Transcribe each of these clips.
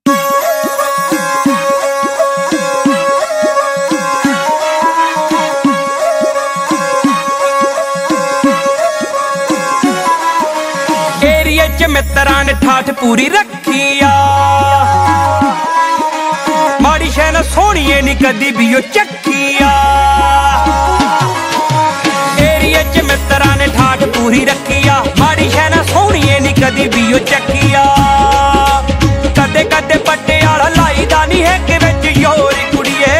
मित्रां ने ठाठ पूरी रखी आ, माड़ी शै ना सोहणीए नी कदी भी ओ चक्की आ। एरिया च मित्रां ने ठाठ पूरी रखी आ, माड़ी शै ना सोहणीए नी कदी भी ओ चक्की आ। कदे कदे पट्टे आला लाई दा नी है कि विच योर कुड़िए,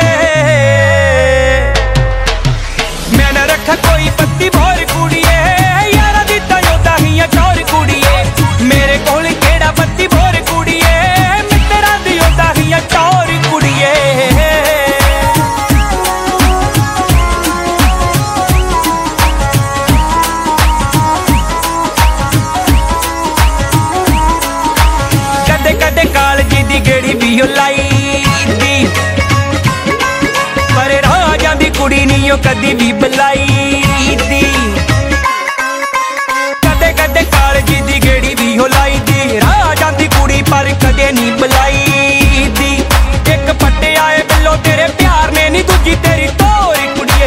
मैं ना रखा कोई पत्ती भोर कुड़िए, यारा दी तां योदा ही आ चोर कुड़िए। मेरे कोल केड़ा पत्ती भोर कुड़िए, मित्रां दी योदा ही आ चोर कुड़िए। कदे कदे कालजी दी गेड़ी भी ओ लाई दी, पर राजां दी कुड़ी नी ओ कदी भी बुलाई दी। कदे कदे कालजी दी गेड़ी भी ओ लाई दी, राजां दी कुड़ी पर कदे नी बुलाई दी। एक पट्टे आए बिल्लो तेरे प्यार ने नी दूजी तेरी तोर कुड़िए,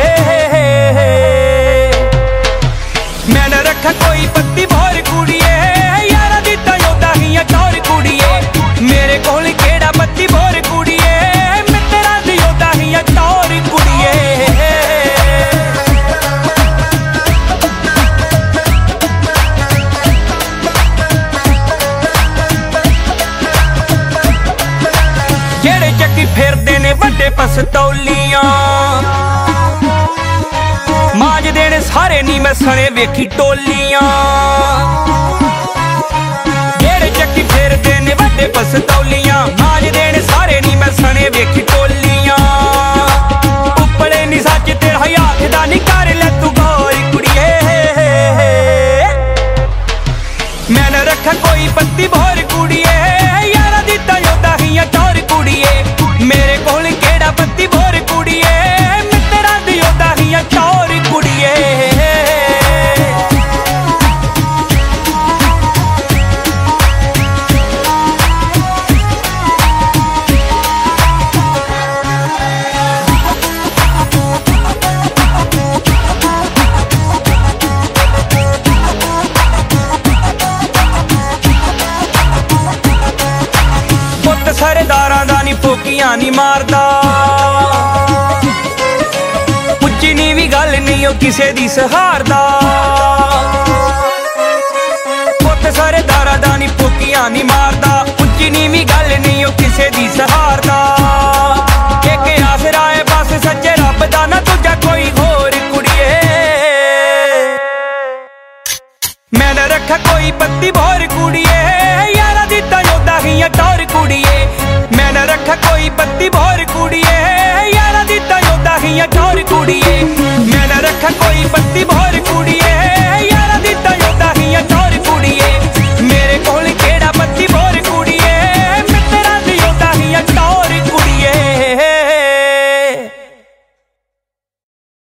मैं न रखा कोई पत्ती भोर कुड़िए, यारा दी तां योदा ही आ चोर कुड़िए। मेरे कोल केड़ा पत्ती भोर कुड़िए, मित्रां दी योदा ही आ चोर कुड़िए। जेड़े चक्की फेरदे ने वड्डे पसतौलियां, मांज देने सारे नी मैं सने वेखी टोलियां। जेड़े चक्की फेरदे ने वड्डे पसतौलियां, मांज देने सारे नी मैं सने वेखी टोलियां। उपले नी सच तेरा हाथ दा नी कर ले तू गौर कुड़िए, मैं न रखा कोई पत्ती भोर कुड़िए, यारा दी तां योदा ही आ चोर कुड़िए। मेरे कोल केड़ा पत्ती भोर कुड़िए, मित्रां दी योदा ही आ चोर कुड़िए। पुत्त सरदारां दा नी फोकियां नी मारदा, उच्ची नीवी गल नी ओ किसे दी सहारदा। पुत्त सरदारां दा नी फोकियां नी मारदा, उच्ची नीवी गल नी ओ किसे दी सहारदा। एक आसरा है बस सच्चे रब दा ना दूजा कोई होर कुड़िए, मैं न रखा कोई पत्ती भोर कुड़िए, यारा दी तां योदा ही आ टोर कुड़िए। मैं न रखा कोई पत्ती भोर कुड़िए, यारा दी तां योदा ही आ टोर कुड़िए। मैं न रखा कोई